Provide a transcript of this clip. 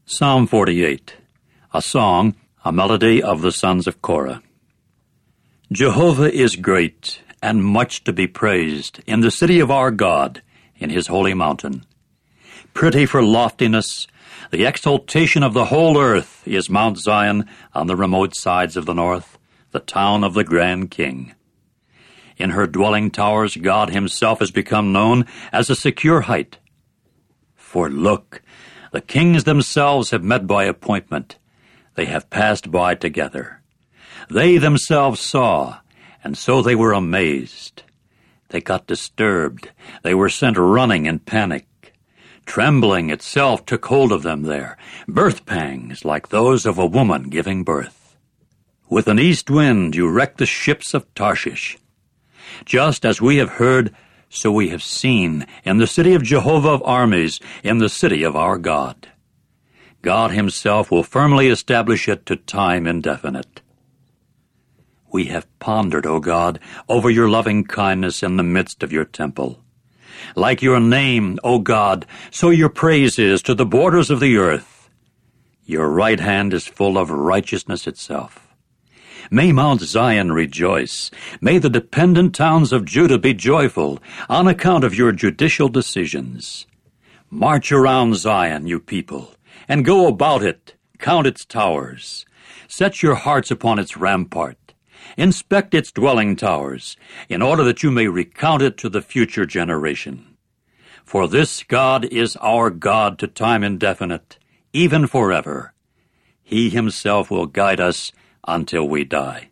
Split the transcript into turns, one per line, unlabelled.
Psalm 48, a song, a melody of the sons of Korah. Jehovah is great and much to be praised in the city of our God, in his holy mountain. Pretty for loftiness, the exaltation of the whole earth is Mount Zion on the remote sides of the north, the town of the grand King. In her dwelling towers God himself has become known as a secure height. For look, the kings themselves have met by appointment. They have passed by together. They themselves saw, and so they were amazed. They got disturbed. They were sent running in panic. Trembling itself took hold of them there, birth pangs like those of a woman giving birth. With an east wind you wrecked the ships of Tarshish. Just as we have heard, so we have seen in the city of Jehovah of armies, in the city of our God. God himself will firmly establish it to time indefinite. We have pondered, O God, over your loving kindness in the midst of your temple. Like your name, O God, so your praise is to the borders of the earth. Your right hand is full of righteousness itself. May Mount Zion rejoice. May the dependent towns of Judah be joyful on account of your judicial decisions. March around Zion, you people, and go about it. Count its towers. Set your hearts upon its rampart. Inspect its dwelling towers, in order that you may recount it to the future generation. For this God is our God to time indefinite, even forever. He himself will guide us until we die.